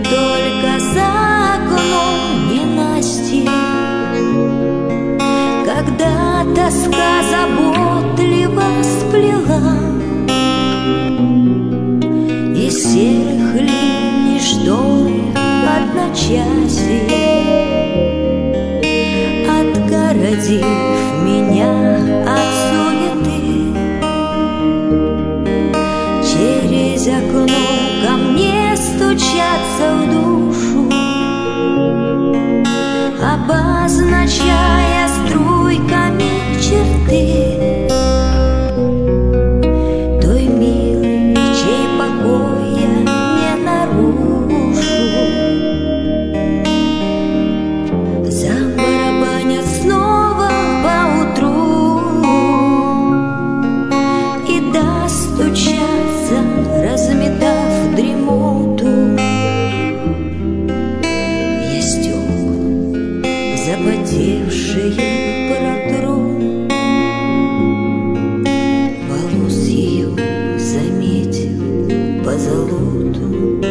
только за окном ненастье, когда тоска заботливо сплела из серых ливней шторы одночасье, отгородив меня от суеты. Через окно ко мне стучатся в душу, обозначая струйками черты той милой, чей покой я не нарушу. Забарабанят снова поутру и достучатся, разметав дремоту. Я стекла запотевшие протру, волос ее заметил позолоту.